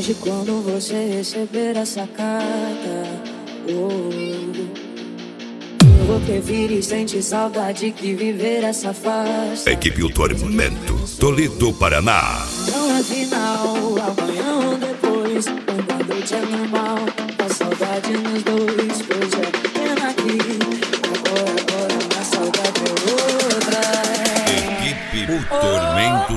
longe quando você receber essa carta. Eu vou preferir sentir saudade que viver essa farsa. Equipe O Tormento, Toledo, Paraná. Não é final, amanhã ou depois. Quando a noite é normal, a saudade nos dois. Pois é pena que agora a saudade é outra. Equipe O Tormento.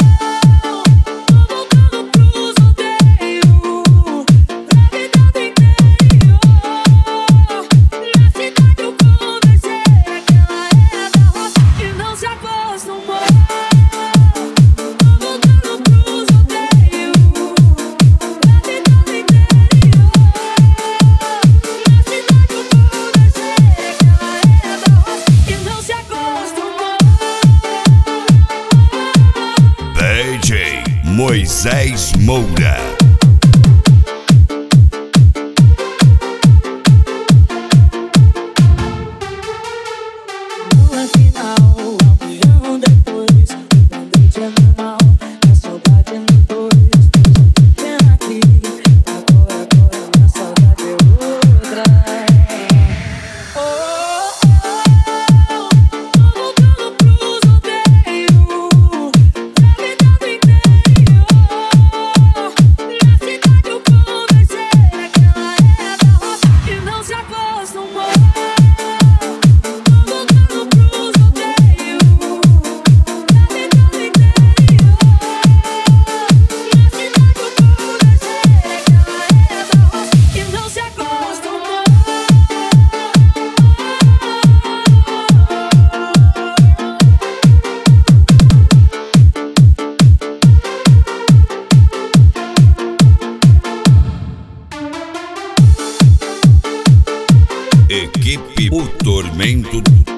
DJ Moisés Moura. Não é final, amanhã ou depois. A noite é normal, a saudade nos dois. Pena que agora a saudade é outra. Tô voltando pros rodeios, pra vida do interior. Na cidade eu conversei, aquela é da roça que não se acostumou. Equipe O Tormento.